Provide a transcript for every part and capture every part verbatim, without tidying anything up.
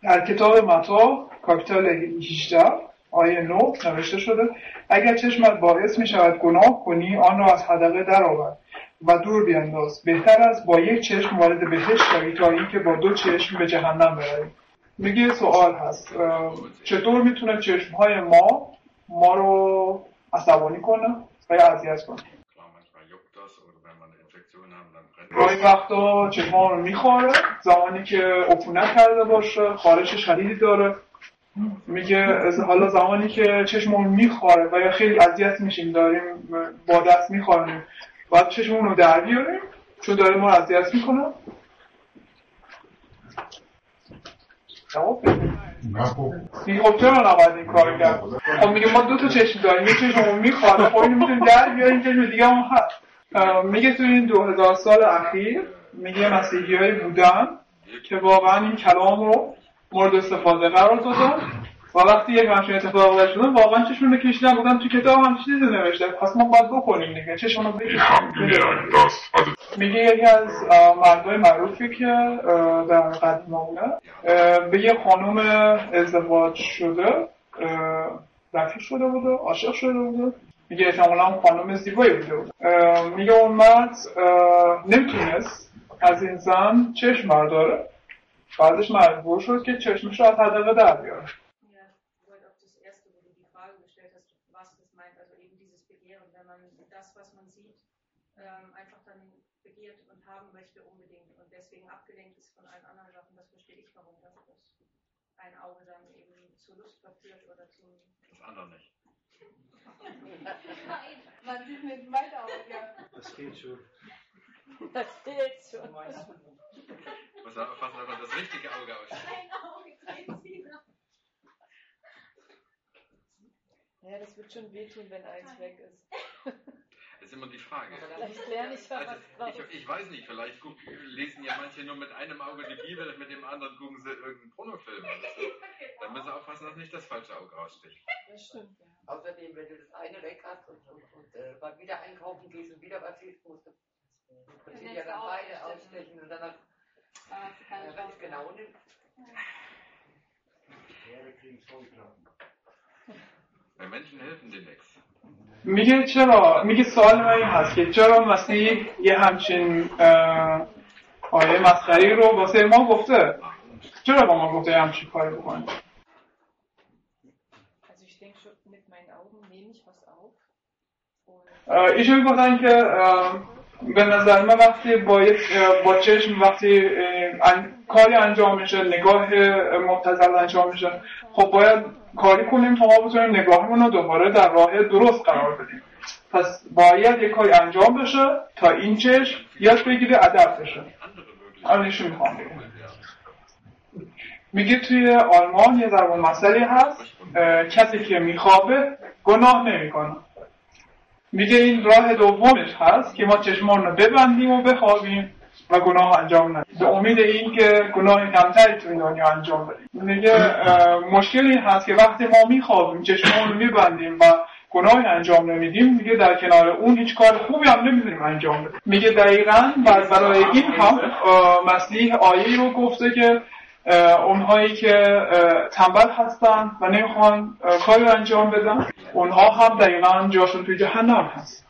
در کتاب متی کاپیتال هجده آیه نه نوشته شده اگر چشمت باعث می شود گناه کنی آن را از حدقه درآور و دور بیانداز. بهتر است با یک چشم وارد بهشت شوی تا اینکه با دو چشم به جهنم بروی. میگه سوال هست چطور میتونه چشمهای ما ما رو عصبانی کنه و یا اذیت کنه؟ گاهی وقتا چشمها رو میخواره زمانی که عفونت کرده باشه، خارش شدیدی داره. میگه حالا زمانی که چشممون میخواره و یا خیلی اذیت میشیم داریم با دست میخواریم باید چشممون رو در بیاریم چون داره ما رو اذیت میکنه. میگه خب چرا نباید این کار کرد؟ خب میگه ما دو تا چشم داریم یه چشممون میخواره خب اینو میتونیم در بیاریم چشم دیگه هم هست. میگه تو این دو هزار سال اخیر میگه مسیحی هایی بودن که واقعا این کلام رو مورد استفاده قرار دادن و وقتی یک همچین اتفاق افتاد شدن واقعا چشمون رو کشیدن بودن تو کتاب هم چیزی نوشته پس ما باید بکنیم دیگه چشمون رو بکشیم. میگه یکی از مردای معروفی که در قدیمانه به یه خانم ازدواج شده رفیق شده بوده عاشق شده بوده. میگه احتمالا اون خانم زیبایی بوده بود. میگه اون مرد نمیتونست از این زن چشم برداره بعدش مجبور شد که چشمش رو از حدقه در بیاره. einfach dann begehrt und haben möchte unbedingt und deswegen abgelenkt ist von allen anderen Sachen, das verstehe ich, warum das ein Auge dann eben zur Lust verführt oder zum... Das andere nicht. Nein, man sieht mit beiden Augen, ja. Das geht schon. Das geht schon. Muss aber fast einfach das richtige Auge ausstellen. Ein Auge geht wieder. Ja, das wird schon wehtun, wenn eins weg ist. Das ist immer die Frage. Vielleicht lerne ich was also, ich, ich weiß nicht, vielleicht guck, lesen ja manche nur mit einem Auge die Bibel und mit dem anderen gucken sie irgendeinen Pornofilm. Oder so. Dann müssen sie aufpassen, dass nicht das falsche Auge raussticht. Das stimmt. Ja. Außerdem, wenn du das eine weg hast und, und, und äh, beim wieder einkaufen gehst und wieder was siehst, musst du im Prinzip ja dann beide ausstechen und danach äh, wenn es genau nimmt. Ja, wir kriegen es voll klar. Bei Menschen helfen dir nichts. میگه چرا میگه سوال من این هست که چرا مسیح یه همچین آیه مسخری رو واسه ما گفته چرا با ما گفته همچین کاری بکنیم؟ Also ich denke schon mit meinen Augen nehme ich was auf. ایشون گفتن که به نظر من وقتی با با چشم وقتی کاری انجام میشه نگاه مبتذل انجام میشه خب باید کاری کنیم تا ما بتونیم نگاهمون رو دوباره در راه درست قرار بدیم. پس باید یک کاری انجام بشه تا این چشم یاد بگیره ادب بشه. آنشون میخوام بگم. میگه توی آلمان یه ضرب المثلی هست کسی که میخوابه گناه نمیکنه. میگه این راه دومش هست که ما چشممون رو ببندیم و بخوابیم و گناه انجام ندیم به امید این که گناه کمتری تو این دنیا انجام بدیم. میگه مشکلی هست که وقتی ما میخوابیم چشممون رو میبندیم و گناه انجام نمیدیم میگه در کنار اون هیچ کار خوبی هم نمیتونیم انجام بدیم. میگه دقیقاً برای این هم مسیح آیه‌ای رو گفته که اونهایی که تنبل هستن و نمیخوان کاری انجام بدن اونها هم دقیقاً جاشون توی جهنم هست.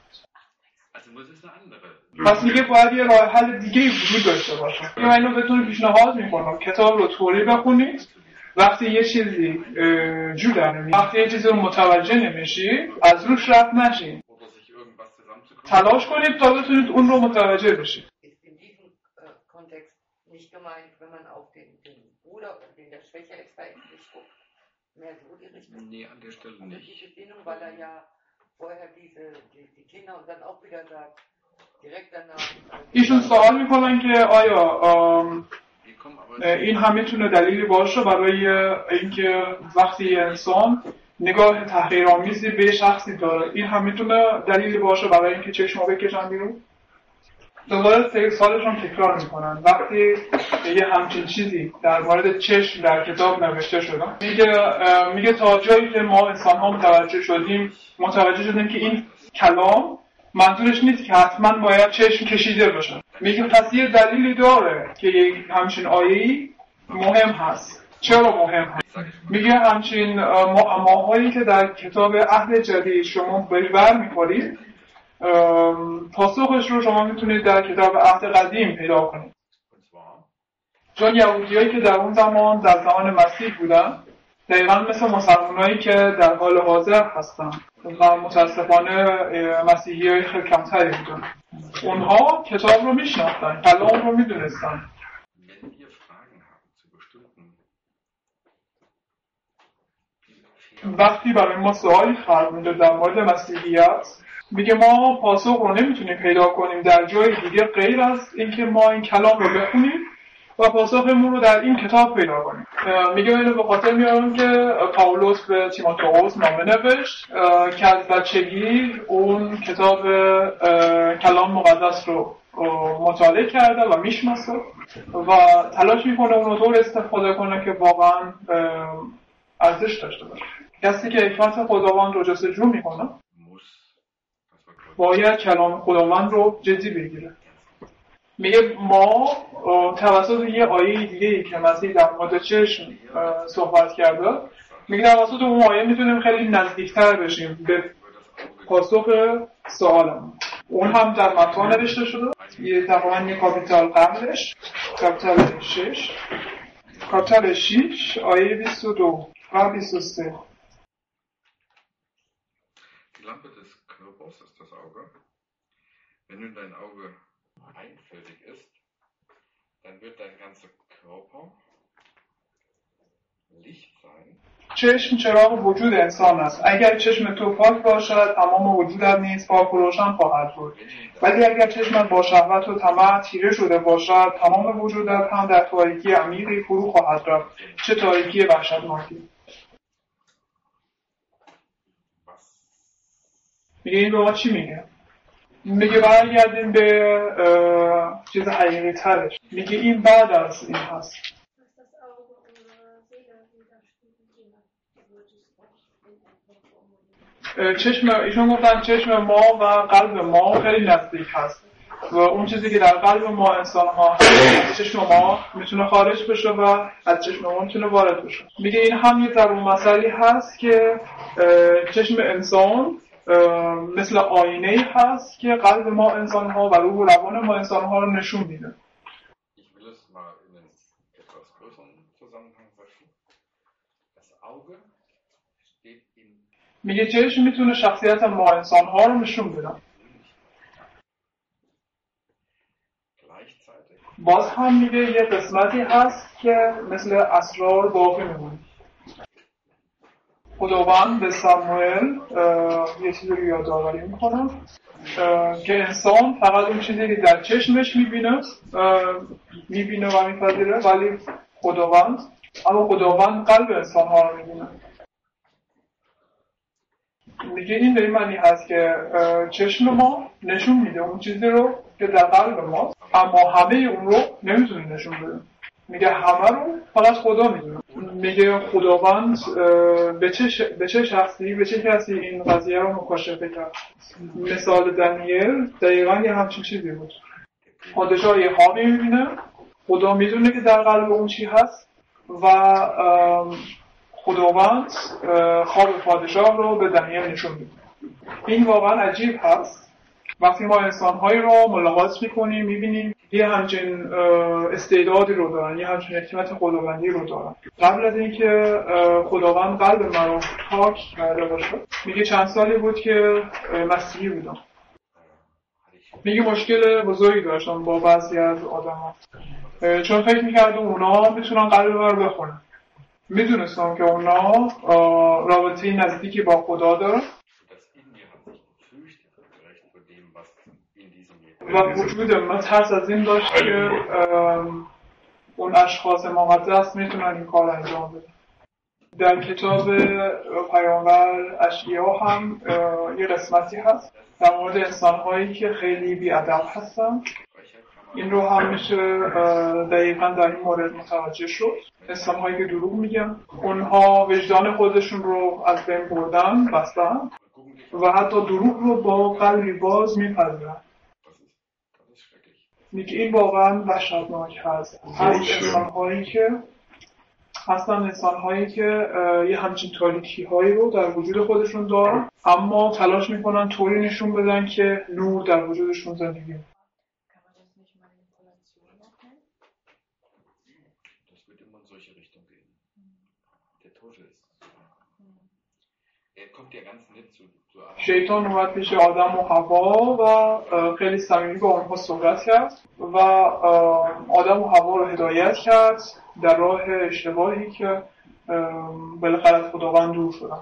پس میگه باید یه راه حل دیگه‌ای وجود داشته باشه. من اینو بهتون پیشنهاد میکنم کتاب رو طوری بخونید وقتی یه چیزی جو در نمیاد وقتی یه چیزی رو متوجه نمیشی از روش رد نشین تلاش کنید تا بتونید اون رو متوجه بشید. Nee, an der Stelle nicht. Die Besinnung, weil er ja vorher diese, die, die Kinder und dann auch wieder sagt, direkt danach. ایشون سوال میکنن که آیا این هم میتونه دلیلی باشه برای اینکه وقتی انسان نگاه تحقیرآمیزی به شخصی داره این هم میتونه دلیلی باشه برای اینکه چشمو بکشن بیرون؟ دوباره سوالشون تکرار میکنن وقتی یه همچین چیزی در مورد چشم در کتاب نوشته شده میگه میگه تا جایی که ما انسان ها متوجه شدیم متوجه شدیم که این کلام منظورش نیست که حتما باید چشم کشیده بشه. میگه پس یه دلیلی داره که یه همچین آیه‌ای مهم هست چرا مهم هست؟ میگه همچین معماهایی که در کتاب عهد جدید شما بر میخورید پاسخش رو شما میتونید در کتاب عهد قدیم پیدا کنید. چون یهودیایی که در اون زمان در زمان مسیح بودن دقیقا مثل مسلمانایی که در حال حاضر هستن و متاسفانه مسیحیای خیلی کمتری بودن. اونها کتاب رو میشناختن، کلام رو میدونستن. وقتی برای ما سوالی خلق میشه در مورد مسیحیت، میگه ما پاسخ رو نمیتونیم پیدا کنیم در جای دیگه غیر از اینکه ما این کلام رو بخونیم و پاسخمون رو در این کتاب پیدا کنیم. میگه اینو به خاطر میارم که پاولوس به تیموتائوس نامه نوشت که از بچگی اون کتاب کلام مقدس رو مطالعه کرده و میشناسه و تلاش میکنه اون رو طور استفاده کنه که واقعا ارزش داشته باشه. کسی که حکمت خداوند رو جستجو میکنه باید کلام خداوند رو جدی بگیره. میگه ما توسط یه آیه دیگه که مسیح در مورد چشم صحبت کرده، میگه توسط اون آیه میتونیم خیلی نزدیکتر بشیم به پاسخ سوالمون. اون هم در متی نوشته شده، یه تقریبا یه کاپیتال قبلش، کاپیتال شش، کاپیتال شش آیه بیست و دو و بیست و سه. Die Lampe des Körpers ist das Auge. Wenn nun dein Auge einfältig ist, dann wird dein ganzer Körper Licht sein. چشم چراغ وجود انسان است. اگر چشم تو پاک باشد تمام وجودت نیز پاک و روشن خواهد بود. ولی اگر چشمت با شهوت و طمع تیره شده باشد تمام وجودت هم در تاریکی عمیقی فرو خواهد رفت. چه تاریکی وحشتناکی. میگه این به ما چی میگه؟ میگه برگردیم به چیز حقیقی ترش. میگه این بعد از این هست. چشم ایشون گفتن چشم ما و قلب ما خیلی نزدیک هست و اون چیزی که در قلب ما انسان ها هست چشم ما میتونه خارج بشه و از چشم ما میتونه وارد بشه. میگه این هم یه ضرور مسئله هست که چشم انسان مثل آینه‌ای هست که قلب ما انسان ها و روح و روان ما انسان ها رو نشون میده. میگه چشم میتونه شخصیت ما انسان ها رو نشون بده. باز هم میگه یه قسمتی هست که مثل اسرار باقی میمونه. خداوند به ساموئل یه چیزی رو یادآوری میکنه که انسان فقط اون چیزی که در چشمش میبینه میبینه و میپذیره، ولی خداوند اما خداوند قلب انسان ها رو میبینه. میگه این به این معنی هست که چشم ما نشون میده اون چیزی رو که در قلب ماست، اما همه اون رو نمیتونه نشون بده. میگه همه رو فقط خدا میدونه. میگه خداوند به چه ش... به چه شخصی به چه کسی این قضیه رو مکاشفه کرد. مثال دانیل دقیقاً یه همچین چیزی بود. پادشاه یه خوابی میبینه، خدا میدونه که در قلب اون چی هست و خداوند خواب پادشاه رو به دانیل نشون میده. این واقعا عجیب هست. وقتی ما انسان‌هایی رو ملاقات می‌کنیم می‌بینیم یه همچین استعدادی رو دارن، یه همچین حکمت خداوندی رو دارن. قبل از اینکه خداوند قلب من رو پاک کرده باشه، میگه چند سالی بود که مسیحی بودم. میگه مشکل بزرگی داشتم با بعضی از آدم‌ها، چون فکر می‌کردم اونا میتونن قلب من رو بخونن. میدونستم که اونا رابطه نزدیکی با خدا دارن و وجود من ترس از این داشت که اون اشخاص مقدس میتونن این کار انجام بدن. در کتاب پیامبر اشعیا هم یه قسمتی هست در مورد انسان‌هایی که خیلی بی‌ادب هستن. این رو هم میشه دقیقاً در این مورد متوجه شد. انسان‌هایی که دروغ میگن، اونها وجدان خودشون رو از بین بردن، بستن و حتی دروغ رو با قلبی باز میپذیرن. میگه این واقعاً وحشتناک هست. هست انسان‌هایی که هستن انسان‌هایی که یه همچین تاریکی‌هایی رو در وجود خودشون دارن، اما تلاش میکنن طوری نشون بدن که نور در وجودشون زندگی میکنه. Das wird immer in solche Richtung gehen. Der Teufel ist. Er kommt ja ganz nett zu, zu شیطان اومد پیش آدم و حوا و خیلی صمیمی با اونها صحبت کرد و آدم و حوا رو هدایت کرد در راه اشتباهی که بالاخره از خداوند دور شدن.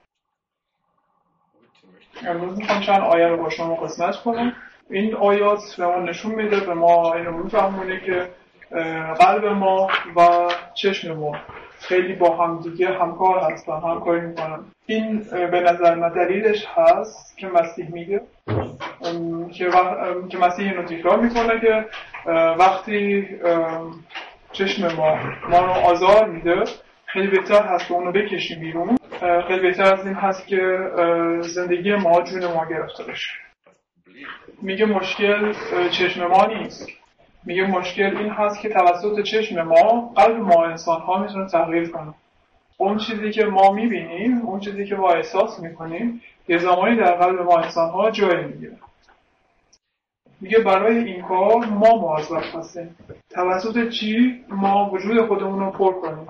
امروز میخوام چند آیه رو با شما قسمت کنم. این آیات به ما نشون میده، به ما اینو میفهمونه که قلب ما و چشم ما خیلی با هم دیگه همکار هستن، همکاری میکنن. این به نظر من دلیلش هست که مسیح میگه که, وق... که مسیح اینو تکرار میکنه که وقتی چشم ما ما رو آزار میده خیلی بهتر هست که اونو بکشیم بیرون. خیلی بهتر از این هست که زندگی ما جون ما گرفته بشه. میگه مشکل چشم ما نیست، میگه مشکل این هست که توسط چشم ما قلب ما انسان ها میتونه تغییر کنه. اون چیزی که ما میبینیم، اون چیزی که ما احساس میکنیم یه زمانی در قلب ما انسان ها جای میگیره. میگه برای این کار ما موظف هستیم توسط چی ما وجود خودمون رو پر کنیم.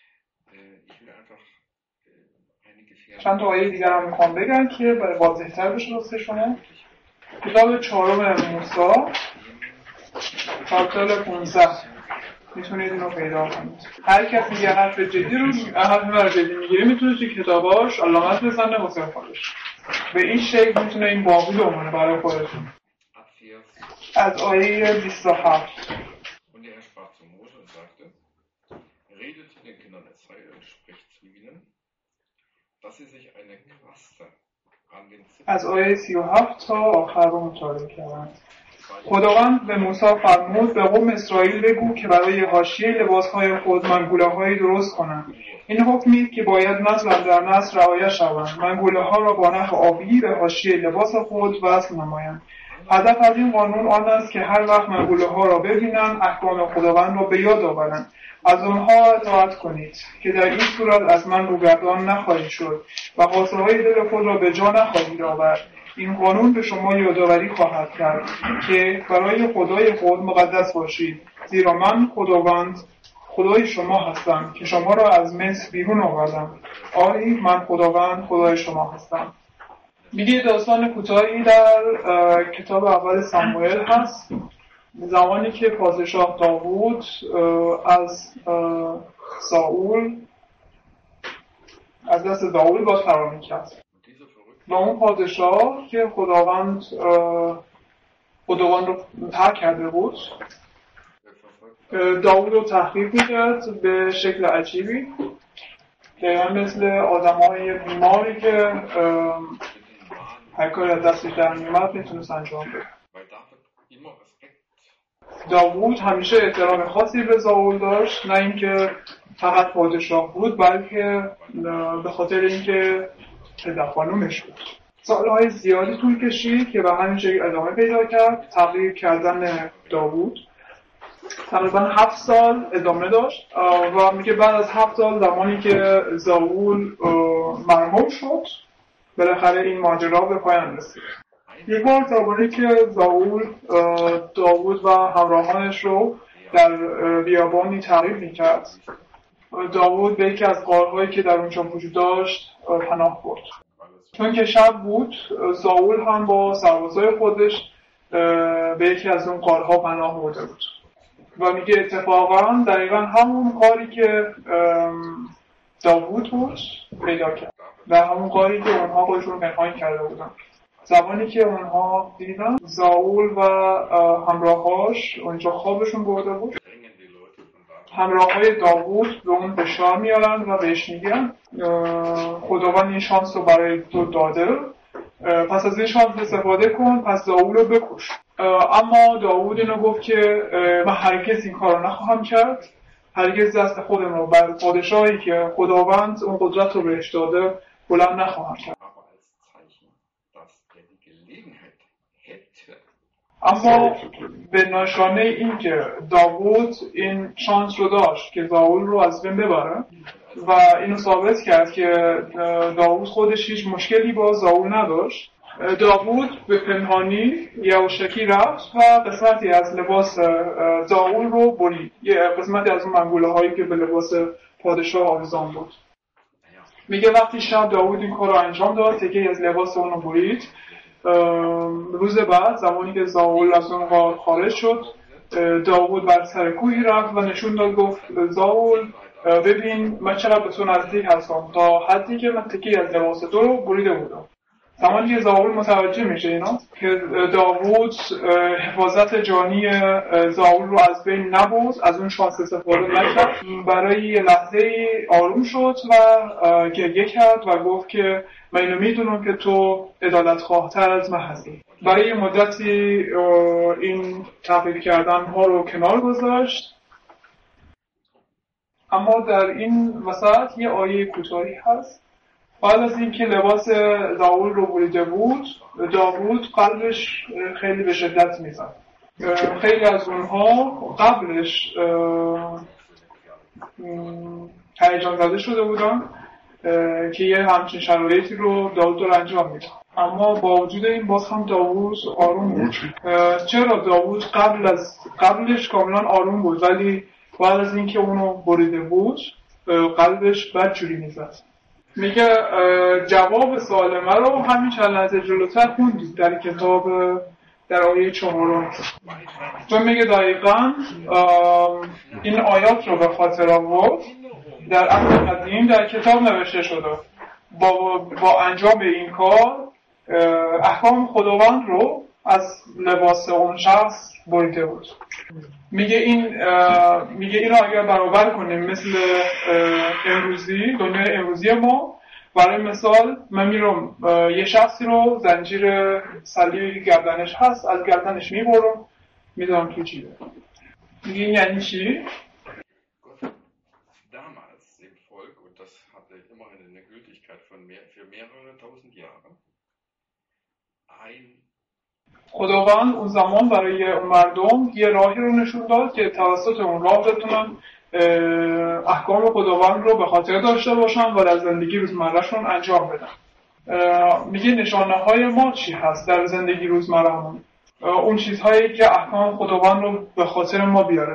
چند تا آیه دیگر هم میخوام بگم که برای واضح‌تر بشه واسه شما. کتاب چهارم موسی چاپتر پانزده میتونید اینو پیدا کنید. هر کسی یه حرف جدی رو حرف من جدی میگیره میتونه توی کتاباش علامت بزنه واسه خودش. به این شکل میتونه این باقی بمونه برای خودتون. از آیه بیست و هفت از آیه سی و هفت تا آخر رو مطالعه کردن. خداوند به موسی فرمود به قوم اسرائیل بگو که برای حاشیه لباسهای خود منگوله‌هایی درست کنند. این حکمی که باید نسل در نسل رعایت شوند. منگوله‌ها را با نخ آبی به حاشیه لباس خود وصل نمایند. هدف از این قانون آن است که هر وقت منگوله‌ها را ببینند احکام خداوند را به یاد آورند. از آنها اطاعت کنید که در این صورت از من روگردان نخواهید شد و خواسته‌های دل خود را به جا نخواهید آورد. این قانون به شما یادآوری خواهد کرد که برای خدای خود مقدس باشید، زیرا من خداوند خدای شما هستم که شما را از مصر بیرون آوردم. آری من خداوند خدای شما هستم. میگه داستان کوتاهی در کتاب اول ساموئل هست، زمانی که پادشاه داوود از ساول از دست داوود باز فرار می‌کرد و اون پادشاه که خداوند خداوند رو ترک کرده بود داوود رو تحقیر می‌کرد به شکل عجیبی، دقیقا مثل آدم‌های بیماری که هر کاری از دستش در می‌آمد میتونست انجام بده. داوود همیشه احترام خاصی به ساول داشت، نه اینکه فقط پادشاه بود بلکه به خاطر اینکه پدر خانومش بود. سالهای زیادی طول کشید که به همین شکل ادامه پیدا کرد تغییر کردن داوود. تقریبا هفت سال ادامه داشت و میگه بعد از هفت سال زمانی که ساول مرحوم شد بالاخره این ماجرا به پایان رسید. یک بار زمانی که ساول داوود و همراهانش رو در بیابانی تعقیب میکرد، داوود به یکی از غارهایی که در اونجا وجود داشت پناه برد. چون که شب بود ساول هم با سربازای خودش به یکی از اون غارها پناه برده بود و میگه اتفاقا دقیقا همون غاری که داوود بود پیدا کرد و همون غاری که اونها خودشون پنهان کرده بودن. زمانی که اونها دیدن ساول و همراهاش اونجا خوابشون برده بود، همراهای داوود به اون بشار میارن و بهش میگن خداوند این شانس رو برای تو داده، پس از این شانس استفاده کن، پس ساول رو بکش. اما داوود اینو گفت که من هرگز این کار رو نخواهم کرد، هرگز دست خودم رو بر پادشاهی که خداوند اون قدرت رو بهش داده بلند نخواهم کرد. اما به نشانه این که داوود این شانس رو داشت که زاول رو از بین ببره و اینو ثابت کرد که داوود خودش هیچ مشکلی با زاول نداشت، داوود به پنهانی یواشکی رفت و قسمتی از لباس زاول رو برید، یه قسمتی از اون منگوله هایی که به لباس پادشاه آویزان بود. میگه وقتی شب داوود این کار رو انجام داد، تکه از لباس اون رو برید. روز بعد زمانی که زاول از اون غار خارج شد، داوود بر سر کوهی رفت و نشون داد، گفت زاول ببین من چقدر به تو نزدیک هستم، تا حدی که من تکی از لباس تو رو بریده بودم. زمانی که زاول متوجه میشه اینا که داوود حفاظت جانی زاول رو از بین نبرد، از اون شانس استفاده نکرد، برای یه لحظه آروم شد و گریه کرد و گفت که من اینو میدونم که تو عدالت خواهتر از من هستی. برای مدتی این تغییر کردن ها رو کنار گذاشت. اما در این وسط یه آیه کوتاهی هست. بعد از اینکه لباس زاول رو بریده بود، داوود قلبش خیلی به شدت میزد. خیلی از اونها قبلش هیجان زده شده بودن که یه همچین شرایطی رو داوود رو انجام میده. اما با وجود این باز هم داوود آروم بود. چرا داوود قبل از قبلش کاملا آروم بود، ولی بعد از اینکه اونو بریده بود قلبش بدجوری میزد. میگه جواب سوال من رو همین چند لحظه جلوتر خوندید در کتاب در آیه چهارم. چون میگه دقیقاً این آیات رو به خاطر آورد. در عهد قدیم در کتاب نوشته شده با, با انجام این کار احکام خداوند رو از لباس اون شخص بریده بود. میگه این میگه اینو اگر برابر کنیم مثل امروزی، دنیای امروزی ما، برای مثال من میرم یه شخصی رو زنجیر صلیبی گردنش هست از گردنش میبرم میذارم تو جیبه. میگه این یعنی چی؟ Damals im Volk, und das hatte immerhin eine Gültigkeit von mehr, für mehrere tausend Jahre, ein خداوند اون زمان برای اون مردم یه راهی رو نشون داد که توسط اون راه بتونن احکام خداوند رو به خاطر داشته باشن و در زندگی روزمرهشون انجام بدن. میگه نشانه های ما چی هست در زندگی روزمرهمون؟ اون چیزهایی که احکام خداوند رو به خاطر ما بیاره.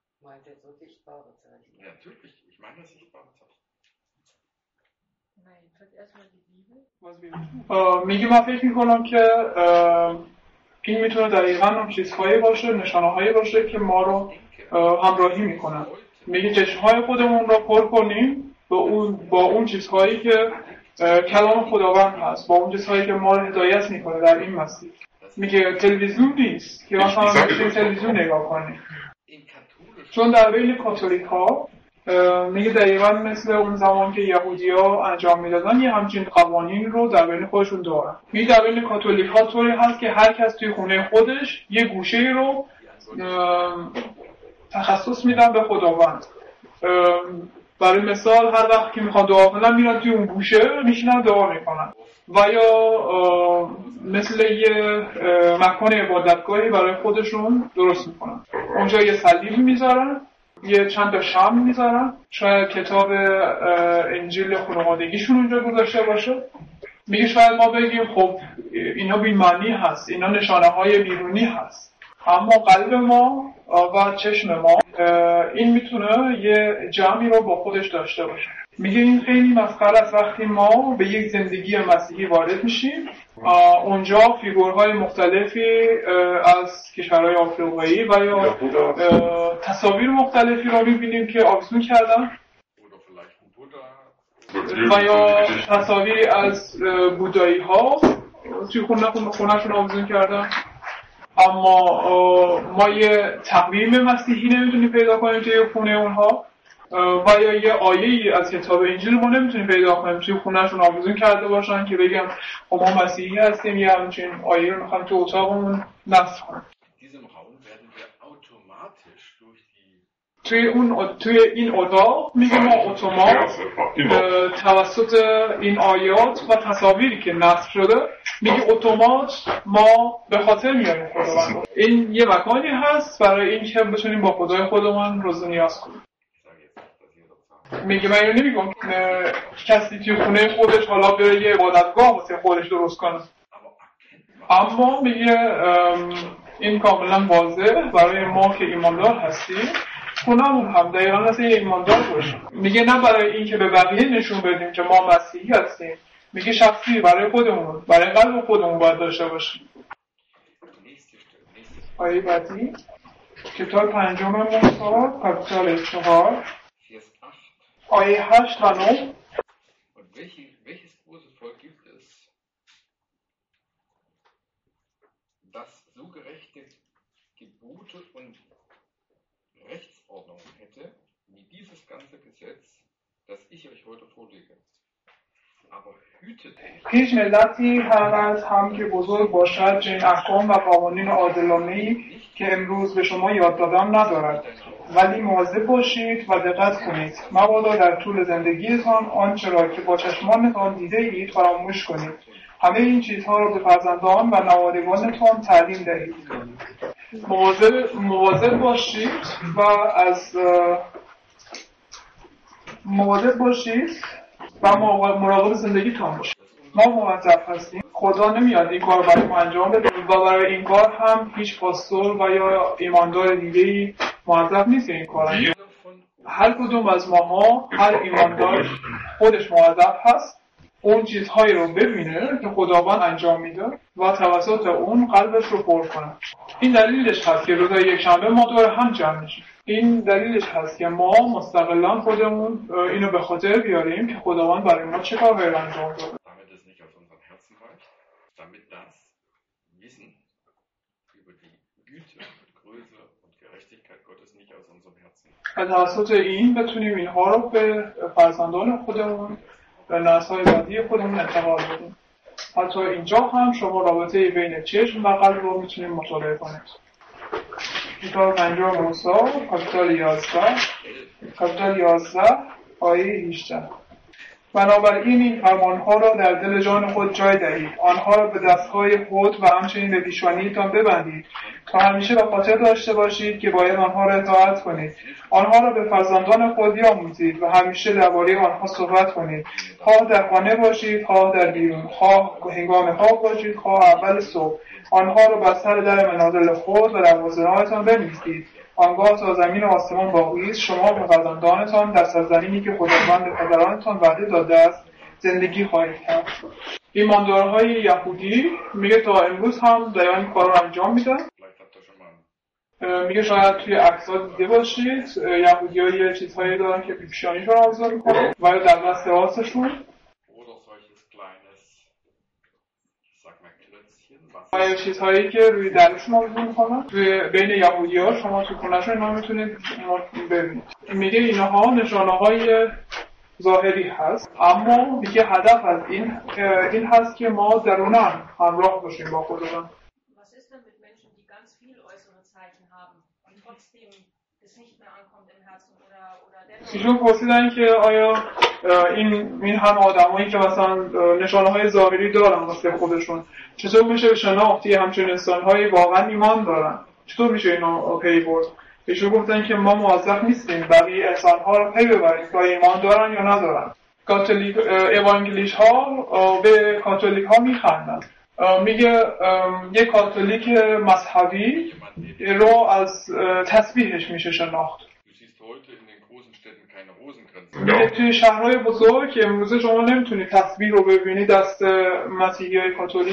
میگه من فکر میکنم که این میتونه دقیقاً اون چیزهایی باشه، نشانه‌هایی باشه که ما رو همراهی میکنن. میگه چشم‌های خودمون رو پر کنیم با اون با اون چیزهایی که کلام خداوند هست، با اون چیزهایی که ما رو هدایت میکنه در این مسیر. میگه تلویزیون نیست که مثلا تلویزیون نگاه کنیم. چون در بین کاتولیک‌ها میگه دقیقاً مثل اون زمان که یهودی‌ها انجام میدادن یه همچین قوانین رو در بین خودشون دارن. میگه در بین کاتولیک‌ها طوری هست که هر کس توی خونه خودش یه گوشه‌ای رو تخصص میدن به خداوند. برای مثال هر وقت که میخوان دعا کنن میرن توی اون گوشه میشینن دعا میکنن. و یا مثل یه مکان عبادتگاهی برای خودشون درست میکنن. اونجا یه صلیب میذارن، یه چند تا شمع میذارن، شاید کتاب انجیل خانوادگیشون اونجا گذاشته باشه. میگه شاید ما بگیم خب اینا بی‌معنی هست، اینا نشانه های بیرونی هست، اما قلب ما و چشم ما این میتونه یه جمعی رو با خودش داشته باشه. میگه این خیلی مسخره است وقتی ما به یک زندگی مسیحی وارد میشیم، اونجا فیگورهای مختلفی از کشورهای آفریقایی و یا تصاویر مختلفی رو میبینیم که آویزون کردن و یا تصاویری از بودایی ها توی خونه خونهشون آویزون کردن. اما ما یه تقویم مسیحی نمیتونیم پیدا کنیم توی خونه اونها و یا یه آیه‌ای از کتاب انجیل ما نمیتونیم پیدا کنیم توی خونهشون آویزون کرده باشن که بگم ما مسیحی هستیم، یه همچین آیه رو میخوایم تو اتاقمون نصب کنیم. توی اون توی این اتاق میگه ما اتومات توسط این آیات و تصاویری که نصب شده میگه اتومات ما به خاطر میاریم خداوند. این یه مکانی هست برای این که بتونیم با خدای خودمون روز نیاز کنیم. میگه من اینو نمیگم کسی توی خونه خودش حالا بره یه عبادتگاه واسه خودش درست کنه، اما میگه این کاملا واضحه برای ما که ایماندار هستیم، خونمون هم دقیقا مثل یه ایماندار باشیم. میگه نه برای این که به بقیه نشون بدیم که ما مسیحی هستیم، میگه شخصی برای خودمون، برای قلب خودمون باید داشته باشیم. آیه بعدی کتاب پنجم موسی کاپیتال چهار آیه هشت و نه. das so gerechte Gebote und Rechtsordnung hätte, wie dieses ganze Gesetz, das ich euch heute vorlege. Aber hütet هیچ ملتی هر از هم که بزرگ باشد چنین احکام و قوانین عادلانه‌ای که امروز به شما یاد دادم ندارد، ولی مواظب باشید و دقت کنید مبادا در طول زندگیتان آنچه را که با چشمانتان دیده اید فراموش کنید. همه این چیزها را به فرزندان و نوادگانتان تعلیم دهید. مواظب مواظب باشید و از مواظب باشید و مراقب زندگیتان باشید. ما موظف هستیم. خدا نمیاد این کار برای ما انجام بده و برای این کار هم هیچ پاستور و یا ایماندار دیگه‌ای موظف نیست این کار انجام. هر کدوم از ماها، هر ایماندار خودش موظف هست اون چیزهایی رو ببینه که خداوند انجام میده و توسط اون قلبش رو پر کنه. این دلیلش هست که روز یکشنبه ما دور هم جمع میشیم. این دلیلش هست که ما مستقلاً خودمون اینو به خاطر بیاریم که خداوند برای ما چه کاری انجام داده. و توسط این بتونیم اینها رو به فرزندان خودمون و نسل‌های بعدی خودمون انتقال بدیم. حتی اینجا هم شما رابطه بین چشم و قلب رو میتونید مطالعه کنید. کتاب پنجم موسی کاپیتال یازده کاپیتال یازده آیه هجده. بنابراین این فرمانها را در دل جان خود جای دهید، آنها را به دستهای خود و همچنین به پیشانیتان ببندید تا همیشه به خاطر داشته باشید که باید آنها را اطاعت کنید. آنها را به فرزندان خود بیاموزید و همیشه درباره آنها صحبت کنید، خواه در خانه باشید خواه در بیرون، خواه هنگام خواب باشید خواه اول صبح. آنها را بر سر در منازل خود و دروازه‌هایتان بنویسید، آنگاه تا زمین و آسمان باقی است شما و فرزندانتان در سرزمینی که خداوند به پدرانتان وعده داده است زندگی خواهید کرد. ایماندارهای یهودی میگه تا امروز هم دقیقاً این کار رو انجام میدن. میگه شاید توی عکس‌ها دیده باشید یهودی‌ها یه چیزهایی دارن که پیشانیشون رو آویزون میکنن و در دست راستشون و چیزهایی که روی درشون آویزون میکنن. توی بین یهودی‌ها شما توی خونه‌شون اینا میتونید ببینید. میگه اینها نشانه‌های ظاهری هست، اما میگه هدف از این این هست که ما دروناً همراه باشیم با خداوند. ایشون پرسیدن که آیا این این هم آدمایی که مثلا نشانه‌های ظاهری دارن واسه خودشون چطور میشه به شناختی همچین انسان‌هایی واقعا ایمان دارن؟ چطور میشه اینو پی برد؟ ایشون گفتن که ما موظف نیستیم بقیه انسان‌ها رو پی ببریم که ایمان دارن یا ندارن. کاتولیک اوانگلیش ها به کاتولیک ها میخندن. میگه یک کاتولیک مذهبی رو از تسبیحش میشه شناخت. میگه توی شهرهای بزرگ که امروزه شما نمیتونید تسبیح رو ببینید دست مسیحی های کاتولیک،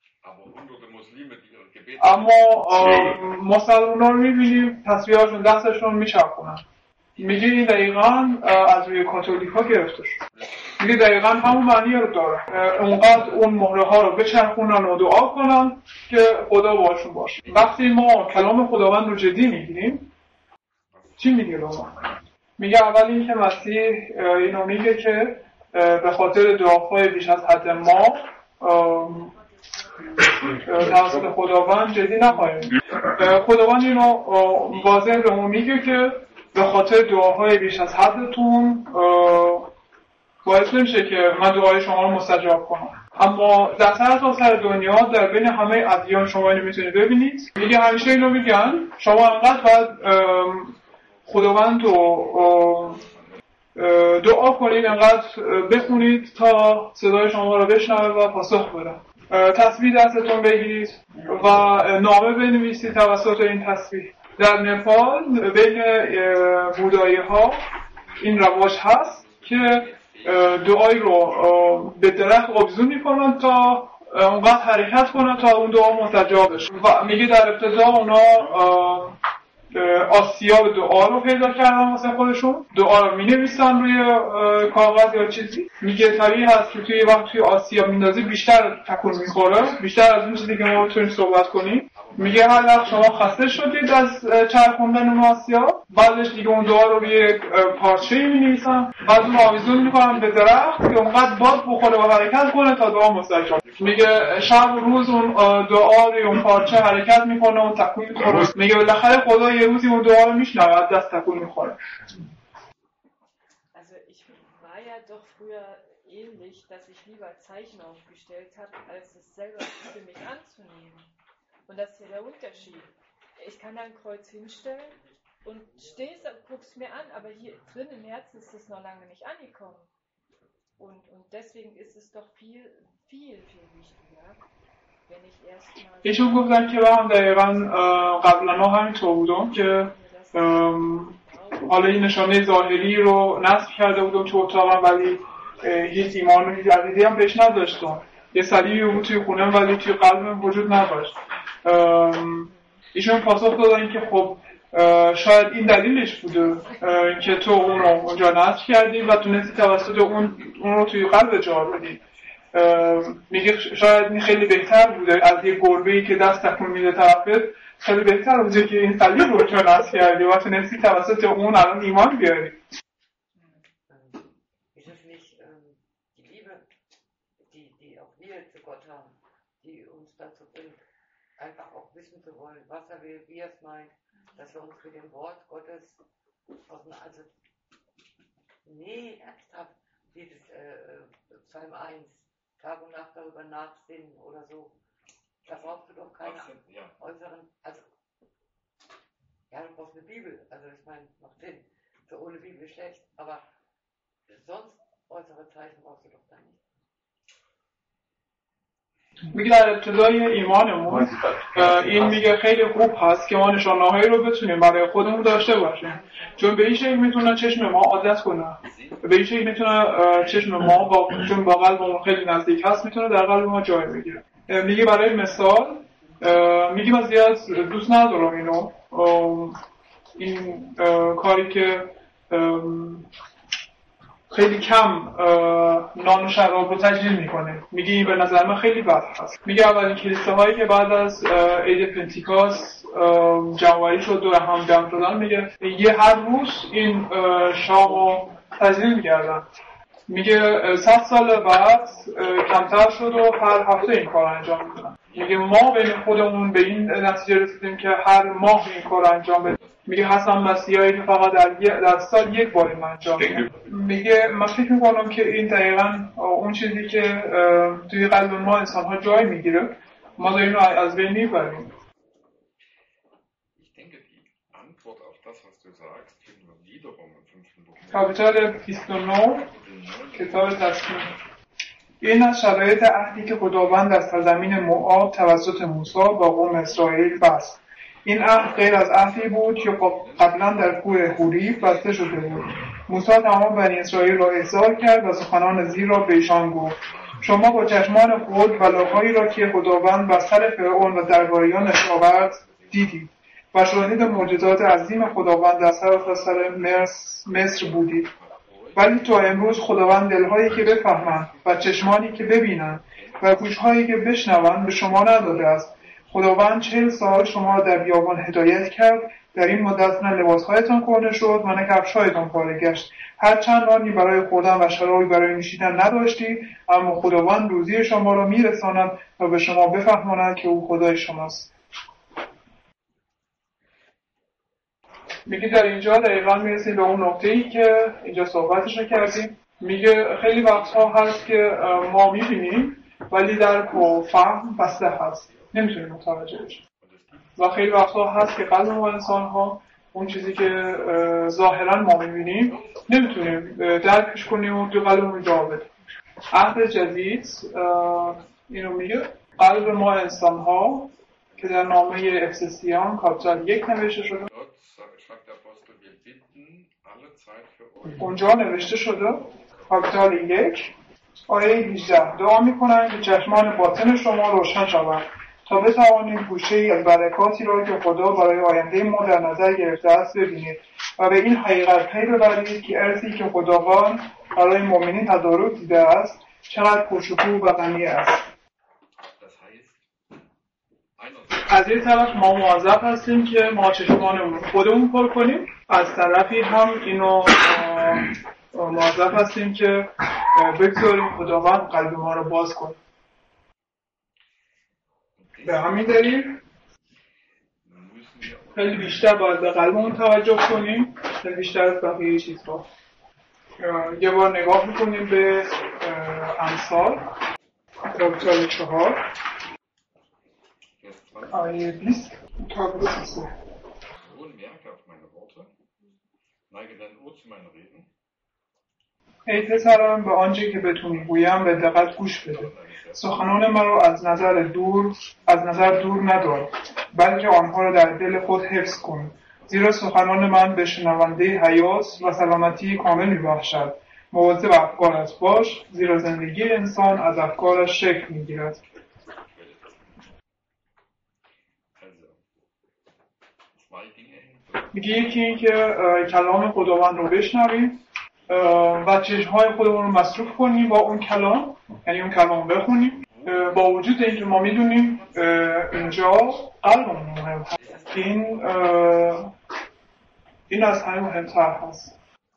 اما مسلمان ها رو میبینید تسبیحاشون دستشون میچرخونن. میگه این دقیقاً از روی کاتولیک ها گرفته شد. میگه دقیقاً همون معنی رو داره، اونقدر اون مهره ها رو بچرخونن و دعا کنن که خدا باشون باشه. وقتی ما کلام خداوند رو جدی میگیریم چی میگه رو ما؟ میگه اول این که مسیح اینو میگه که به خاطر دعاهای بیش از حد ما توسط خداوند جدی نخواهیم. خداوند اینو واضح به ما میگه که به خاطر دعاهای بیش از حدتون باعث نمیشه که من دعای شما رو مستجاب کنم. اما در سرتاسر دنیا در بین همه ادیان شما اینو میتونید ببینید. میگه همیشه اینو میگن شما انقدر باید خداوند رو دعا کنید، انقدر بخونید تا صدای شما رو بشنوه و پاسخ بده. تسبیح دستتون بگیرید و نامه بنویسید توسط این تسبیح. در نپال بین بودایی ها این رواج هست که دعایی رو به درخت آویزون میکنن تا اونقدر حرکت کنن تا اون دعا مستجاب بشه. و میگه در ابتدا اونا آسیاب دعا رو پیدا کردن واسه خودشون، دعا رو مینویسن روی کاغذ یا چیزی. میگه طبیعی هست که توی وقت توی آسیاب میندازی بیشتر تکون میخوره، بیشتر از اون چیزی که ما بتونیم صحبت کنیم. میگه هر وقت شما خسته شدید از چرخوندن اون آسیاب، بعدش دیگه اون دعا رو روی پارچه‌ای مینویسن، بعد اون آویزون میکنن به درخت که اونقدر باد بخوره و حرکت کنه تا دعا مستجاب. میگه شب و روز اون دعا روی اون پارچه حرکت میکنه و تکون میخوره. میگه بالاخره خدا یه روزی اون دعا رو میشنوه، دست تکون میخوره. Also ich war ja doch früher ähnlich, dass ich lieber Zeichen aufgestellt habe, als es selber für mich anzunehmen. Und das ist ja der Unterschied. Ich kann da ein Kreuz hinstellen und stehst und guckst mir an, aber hier drin im Herzen ist es noch lange nicht angekommen. Und, und deswegen ist es doch viel, viel, viel wichtiger, wenn ich erstmal... ایشون گفتن که با هم دقیقا قبلا همینطور بودم که حالا این نشانه ظاهری رو نصب کرده بودم تو اتاقم، ولی هیچ ایمان و هیچ عقیده‌ای هم بهش نداشتم. یه صلیبی بود توی خونم ولی توی قلبم وجود نداشت. ایشون پاسخ دادن که خب شاید این دلیلش بوده که تو اون رو اونجا نصب کردی و تونستی توسط اون اون رو توی قلب جا بدی. میگه شاید این خیلی بهتر بوده از یه گربه‌ای که دست تکون میده طرفت، خیلی بهتر بوده که این صلیب رو اونجا نصب کردی و تونستی توسط اون الان ایمان بیاری. Einfach auch wissen zu wollen, was er will, wie er es meint, dass wir uns mit dem Wort Gottes also nee, ernsthaft, dieses äh, Psalm eins, Tag und Nacht darüber nachsinnen oder so, da brauchst du doch keine ja. äußeren, also ja, du brauchst eine Bibel, also ich meine, macht Sinn, so ohne Bibel schlecht, aber sonst äußere Zeichen brauchst du doch da nicht. میگه در ابتدای ایمانمون این میگه خیلی خوب هست که ما نشانه‌هایی رو بتونیم برای خودمون داشته باشیم، چون به این شکل میتونه چشم ما عادت کنه، به این شکل میتونه چشم ما با چون با قلبمون خیلی نزدیک هست میتونه در قلب ما جای بگیره. میگه برای مثال میگه من زیاد دوست ندارم اینو این کاری که خیلی کم نان و شراب رو تجلیل میکنه. میگه این به نظر من خیلی بد هست. میگه اولین کلیساهایی که بعد از عید پنتیکاست جمع‌آوری شد دور هم جمع شدن، میگه یه هر روز این شام رو تجلیل میکردن. میگه صد سال بعد کمتر شد و هر هفته این کار انجام میدن. میگه ما بین خودمون به این نتیجه رسیدیم که هر ماه این کار انجام بدیم. میگه حسن مسیحایی که فقط در, در سال یک بار این انجام میده. میگه من فکر میکنم که این دقیقاً اون چیزی که توی قلب ما انسان ها جای میگیره ما داریم رو از بین میبریم. کاپیتال بیست و نه کتاب تصمیم. این از شرایط عهدی که خداوند از سرزمین موآب توسط موسی با قوم اسرائیل بست. این عهد غیر از عهدی بود که قبلا در کوه حوریب بسته شده بود. موسی تمام بنی اسرائیل را احضار کرد و سخنان زیر را به ایشان گفت. شما با چشمان خود بلاهایی را که خداوند بر سر فرعون و درباریانش آورد دیدید و شاهد معجزات عظیم خداوند در سراسر مصر بودید. ولی تا امروز خداوند دلهایی که بفهمند و چشمانی که ببینند و گوشهایی که بشنوند به شما نداده است. خداوند چهل سال شما را در بیابان هدایت کرد. در این مدت نه لباسهایتان کهنه شد و نه کفشهایتان پاره گشت. هر چند نانی برای خوردن و شرابی برای نوشیدن نداشتید، اما خداوند روزی شما را میرساند و به شما بفهماند که او خدای شماست. میگه در اینجا دقیقا میرسیم به اون نقطه‌ای که اینجا صحبتش رو کردیم. میگه خیلی وقتها هست که ما میبینیم ولی درک و فهم بسته هست، نمیتونیم متوجه بشیم. و خیلی وقتها هست که قلب ما انسان ها اون چیزی که ظاهرا ما میبینیم نمیتونیم درکش کنیم و دو قلبمون جا بدیم. عهد جدید اینو میگه قلب ما انسان ها که در نامه افسسیان کاپیتال یک نوشته شده، اونجا نوشته شده کاپیتال یک آیه هجده دعا میکنن که چشمان باطن شما روشن شود تا بتوانید گوشه‌ای از برکاتی را که خدا برای آینده ما در نظر گرفته است ببینید و به این حقیقت پی ببرید که ارثی که خداوند برای مؤمنین تدارک دیده است چقدر پرشکوه و غنی است. از یک طرف ما موظف هستیم که ما چشمانمون خودمون پر کنیم، از طرفی هم اینو موظف هستیم که بگذاریم خداوند قلب ما رو باز کنه. به همین دلیل خیلی بیشتر باید به قلبمون توجه کنیم، خیلی بیشتر از بقیه چیزها. یه بار نگاه میکنیم به امثال کاپیتال چهار آیه بیست تا بیست. ای پسرم به آنچه که بهتون میگویم به دقت گوش بده. سخنان مرا از نظر دور از نظر دور ندار، بلکه آنها را در دل خود حفظ کن، زیرا سخنان من به شنونده حیات و سلامتی کامل میبخشد. مواظب افکارت باش، زیرا زندگی انسان از افکارش شکل میگیرد. میگه یکی این که کلام خداوند رو بشنویم و چشمهای خودمون رو مصروف کنیم با اون کلام، یعنی اون کلام بخونیم، با وجود اینکه ما میدونیم اینجا قلبمون مهم هست. این این از همه مهمتر هست.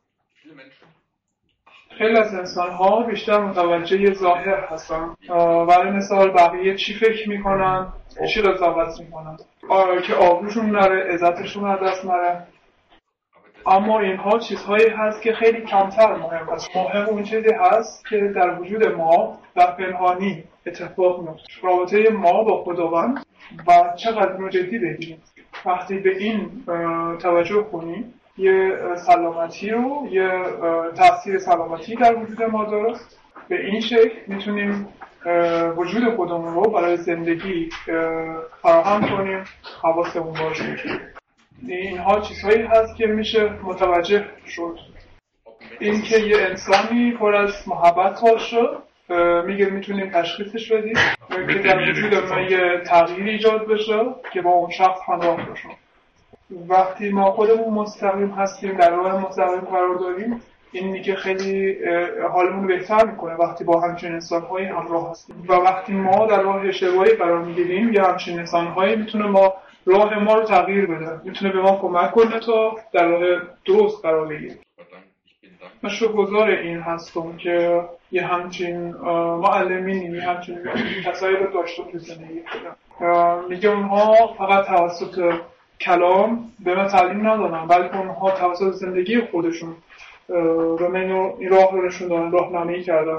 خیلی از انسان ها بیشتر متوجه ظاهر هستن، برای مثال بقیه چی فکر میکنن، چی را قضاوت میکنن که آبروشون نره، عزتشون از دست نره. اما اینها چیزهایی هست که خیلی کمتر مهم هست. مهم اون چیزی هست که در وجود ما در پنهانی اتفاق میفته، رابطه ما با خداوند و چقدر رو جدی بگیریم. وقتی به این توجه کنیم یه سلامتی رو، یه تاثیر سلامتی در وجود ما داره. به این شکل میتونیم وجود خودمون رو برای زندگی فراهم کنیم، حواسمون باشه. اینها چیزهایی هست که میشه متوجه شد. این که یه انسانی پر از محبت باشه میگه میتونیم تشخیصش بدیم که در وجود ما یه تغییر ایجاد بشه که با اون شخص همراه بشه. وقتی ما خودمون مستقیم هستیم، در راه مستقیم قرار داریم، این میگه خیلی حالمون بهتر میکنه وقتی با همچین انسان‌هایی همراه هستیم. و وقتی ما در راه اشتباهی قرار میگیریم یا همچین انسان‌هایی میتونه ما راه ما رو تغییر بده، میتونه به ما کمک کنه تا در راه درست قرار بگیریم. من شکرگزار این هستم که یه همچین معلمینی، یه همچین کسایی رو داشته تو زندگی خودم. میگه اونها فقط توسط کلام به من تعلیم ندادن، بلکه اونها توسط زندگی خودشون به من این راه رو نشون دادن، راهنمایی کردن.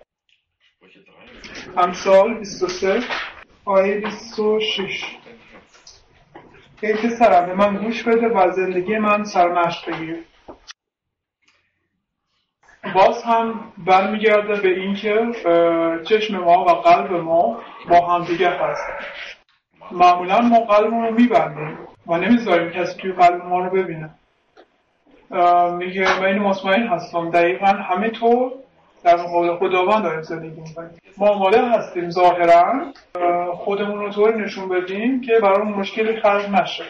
امثال بیست و سه آیه بیست و شش. ای پسرم به من گوش بده و زندگی من سرمشق بگیر. باز هم برمیگرده به این که چشم ما و قلب ما با هم دیگه هست. معمولا ما قلبمون رو میبندیم و نمیذاریم کسی توی قلب ما رو ببینه. میگه من این مطمئن هستم دقیقا همینطور در مقابل خداوند داریم زندگی میکنیم. ما آماده هستیم ظاهرا خودمون رو طوری نشون بدیم که برامون مشکلی خلق نشه،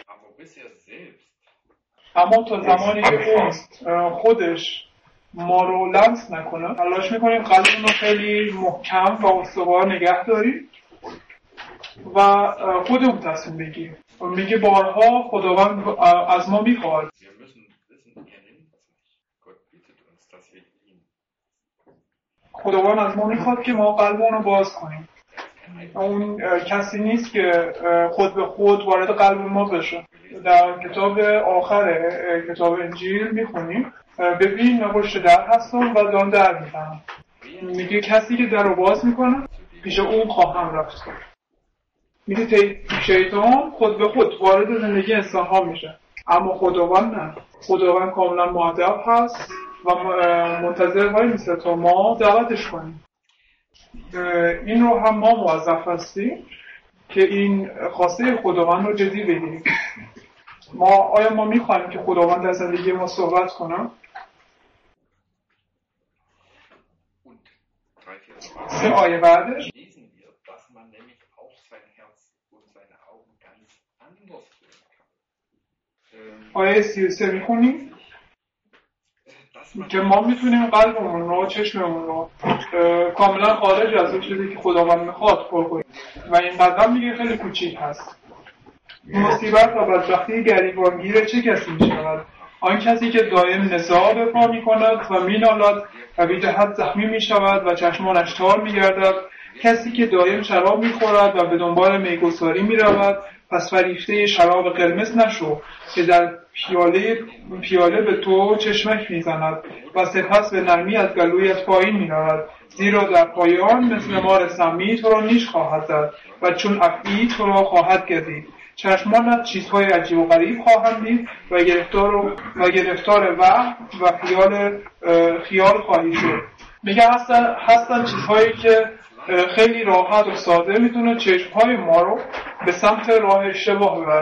اما تا زمانی که اون خودش ما رو لمس نکنه تلاش میکنیم قلبمون رو خیلی محکم و استوار نگه داریم و خودمون تصمیم بگیریم. میگه بارها خداوند از ما میخواد خداوند از ما میخواد که ما قلبمون رو باز کنیم. اون کسی نیست که خود به خود وارد قلب ما بشه. در کتاب آخر کتاب انجیل میخونیم ببین پشت در هستم و دارم در میزنم. میگه کسی که در رو باز میکنه پیش اون خواهم رفت. میگه شیطان خود به خود وارد زندگی انسان ها میشه، اما خداوند نه. خداوند کاملا مؤدب هست و منتظر وای میسته تا ما دعوتش کنیم. این رو هم ما موظف هستیم که این خواسته خداوند رو جدی بگیریم. ما آیا ما میخوایم که خداوند در زندگی ما صحبت کنه؟ سه آیه بعدش آیه سی و سه میخونیم که ما میتونیم قلبمون رو، چشممون رو کاملا خارج از اون چیزی که خداوند میخواد پر کنیم و این قدم دیگه خیلی کوچیک هست. مصیبت و بدبختی گریبانگیر چه کسی میشود؟ آن کسی که دائم نزاع به پا میکند و مینالد و بی جهت زخمی میشود و چشمانش تار میگردد. کسی که دائم شراب میخورد و به دنبال میگساری میرود، پس فریفته شراب قرمز نشو که در پیاله پیاله به تو چشمک میزند و سپس به نرمی از گلویت پایین میرود، زیرا در پایان مثل مار سمی تو را نیش خواهد زد و چون افعی تو را خواهد گزید. چشمانت چیزهای عجیب و غریب خواهند دید و گرفتار و, و گرفتار وهم و خیال خیال خواهی شد. میگه هستن هستن چیزهایی که خیلی راحت و ساده میتونه چشمهای ما رو به سمت راه اشتباه ببره.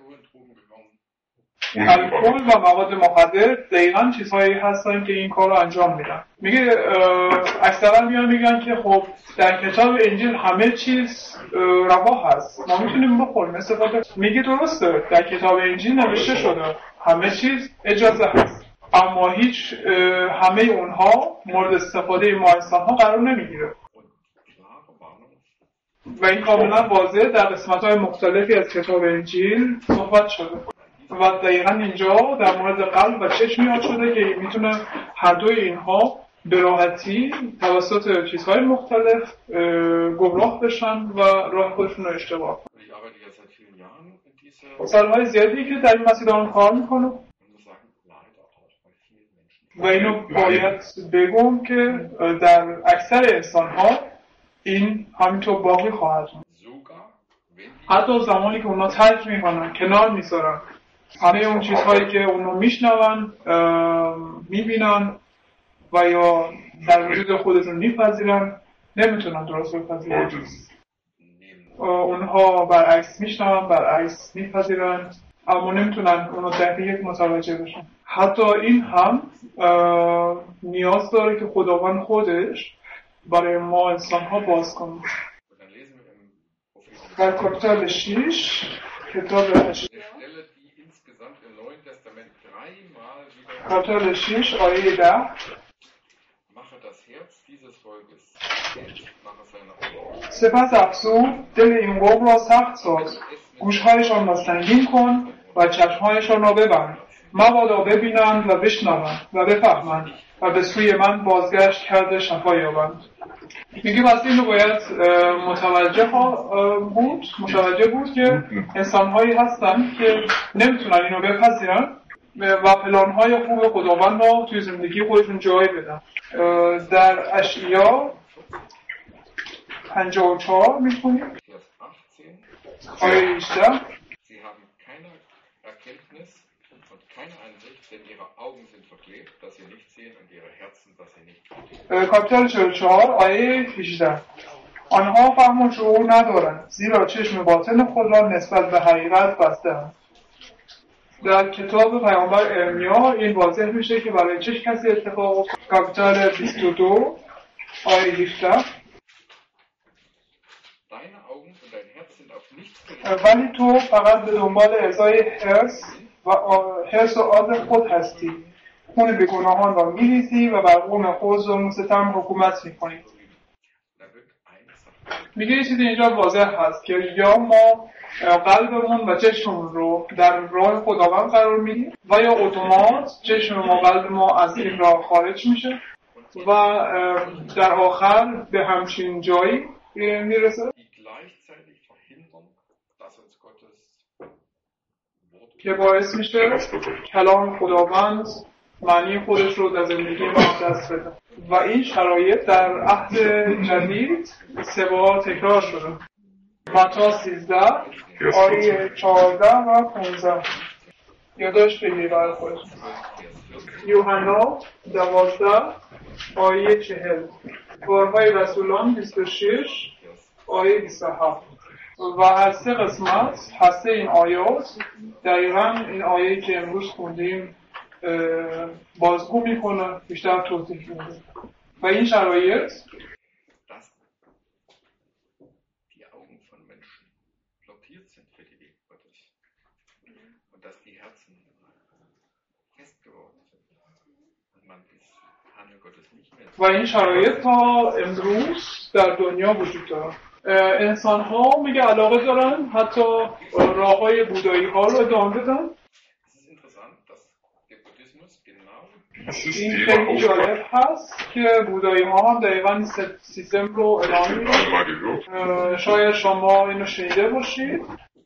الکل و مواد مخدر دقیقاً چیزهایی هستن که این کار رو انجام میدن. میگه اکثرا میان میگن که خب در کتاب انجیل همه چیز روا هست، ما میتونیم بخوریم استفاده. میگه درسته، در کتاب انجیل نوشته شده همه چیز اجازه هست، اما هیچ همه اونها مورد استفاده ما انسان ها قرار نمیگیره و این کاملا واضح در قسمت‌های مختلفی از کتاب انجیل صحبت شده و دقیقاً اینجا در مورد قلب و چشم یاد شده که میتونه هر دوی اینها به راحتی توسط چیزهای مختلف گمراه بشن و راه خودشون رو اشتباه کنن. سالهای زیادی که در این مسیر دارم کار میکنم و اینو باید بگم که در اکثر انسان‌ها این همینطور باقی خواهد بود. حتی زمانی که اونا ترک میکنن، کنار میذارن همه اون چیزهایی که اونا میشنون، میبینن و یا در وجود خودشون میپذیرن، نمیتونن درست بپذیرن. اونها برعکس میشنون، برعکس میپذیرن، اما نمیتونن اونو دقیق متوجه بشن. حتی این هم نیاز داره که خداوند خودش برای ما انسان ها باز کنه. در کاپیتال شش کتاب اشعیا کاپیتال شش آیه ده سپس افزود دل این قوم را سخت ساز، گوشهایشان را سنگین کن و چشمهایشان را ببند، مبادا ببینند و بشنوند و بفهمند و به سوی من بازگشت کرده شفا یابند. میگه پس این رو باید متوجه بود متوجه بود که انسان‌هایی هستن که نمیتونن اینو بپذیرن و پلان‌های خوب خداوند رو توی زندگی خودشون جای بدن. در اشعیا پنجاه و چهار میخونیم آیه هجده کاپیتال چهل و چهار آیه هجده آنها فهم و شعور ندارند، زیرا چشم باطن خود را نسبت به حقیقت بسته‌اند. در کتاب پیامبر ارمیا این واضح میشه که برای چه کسی اتفاق افتاد. کاپیتال بیست و دو آیه هفده ولی تو فقط به دنبال ارضای حرص و حرص و آز خود هستی، خون به گناهان را می‌ریزی و بر قوم خود ظلم و ستم حکومت می‌کنی. میگه یه چیزی اینجا واضح هست که یا ما قلبمون و چشممون رو در راه خداوند قرار میدیم و یا اتومات چشم ما قلب ما از این راه خارج میشه و در آخر به همچین جایی میرسه که باعث میشه کلام خداوند معنی خودش رو در زندگی ما دست بده و این شرایط در عهد جدید سه بار تکرار شده. متی سیزده آیه چهارده و پانزده یادداشت بگیرید برای خودتون. یوحنا دوازده آیه چهل، کارهای رسولان بیست و شش آیه بیست و هفت و هر سه قسمت، هر سه این آیات دقیقاً این آیه که امروز خوندیم بازگو میکنه، بیشتر توضیح میده. و این شرایط و این شرایط تا امروز در دنیا وجود داره. انسان ها میگه علاقه دارن حتی راه های بودایی ها رو ادامه بدن. این خیلی جالب هست که بودایی ها هم دقیقا این سیستم رو ادامه میدن. شاید شما اینو شنیده باشید.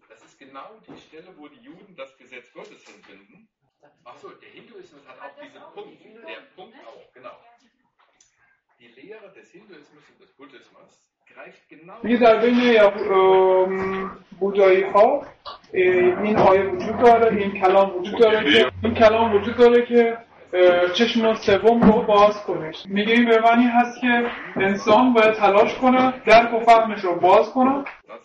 Achso, der Hinduismus hat auch diesen Punkt, der Punkt auch, genau. Die Lehre des Hinduismus und des Buddhismus greift genau... میگه در بین بودایی ها این آیه وجود داره، این کلام وجود داره که این کلام وجود داره که چشم سوم رو باز کنه. میگه این به معنی هست که انسان باید تلاش کنه درک و فهمش رو باز کنه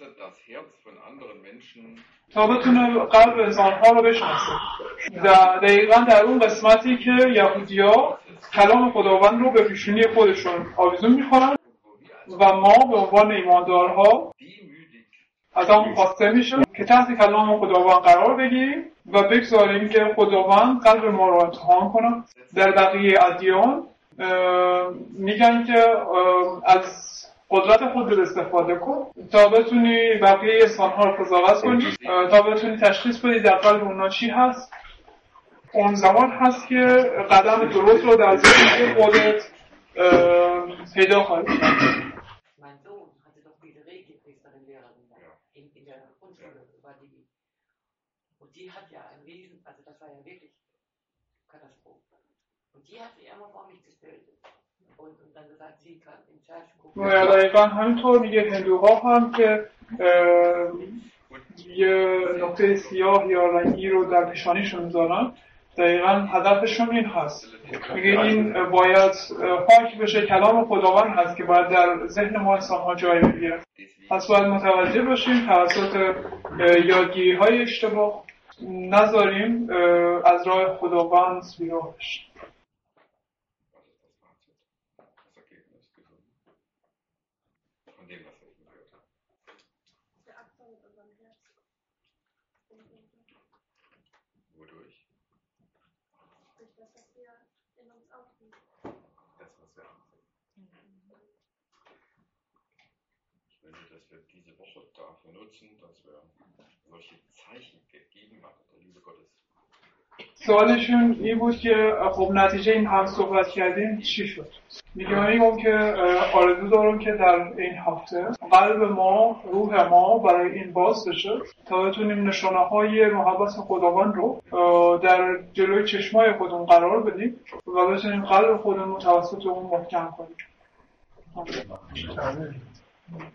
تا بتونه قلب انسان‌ها رو بشناسه. دقیقاً در اون قسمتی که یهودی‌ها کلام خداوند رو به پیشونی خودشون آویزون می‌خورن و ما به عنوان ایماندارها از همون خواسته میشه که تحت کلام خداوند قرار بگیریم و بگذاریم که خداوند قلب ما رو امتحان کنه. در بقیه ادیان میگن که از قدرت خود رو استفاده کن تا بتونی بقیه انسان‌ها رو قضاوت کنی، تا بتونی تشخیص بدی در قلب اونا چی هست. اون زمان هست که قدم درست رو در زندگی خودت پیدا خواهی کرد. Die hat ja ein Wesen, also das war ja wirklich Katastrophe. Und die hat sich immer vor mich gestellt und, und dann gesagt, sie kann in Church gucken. دقیقا همینطور میگه هندوها هم که یه نقطه سیاه یا رنگی رو در پیشانیشون دارن، دقیقا هدفشون این هست. میگه این باید پاک بشه، کلام خداوند هست که باید در ذهن ما انسان‌ها جای بگیره. پس باید متوجه باشیم توسط یادگیری های اشتباه نذاریم از راه خداوند بیراه بشیم. Dass wir diese Woche dafür nutzen, dass wir solche Zeichen gegeben haben, der Liebe Gottes. سوالشون این بود که خب نتیجه این هم صحبت کردیم چی شد؟ میگم میگم که آرزو دارم که در این هفته قلب ما، روح ما برای این باز بشه تا بتونیم نشانه های محبت خداوند رو در جلوی چشمای خودمون قرار بدیم و بتونیم قلب خودمون توسط اون محکم کنیم.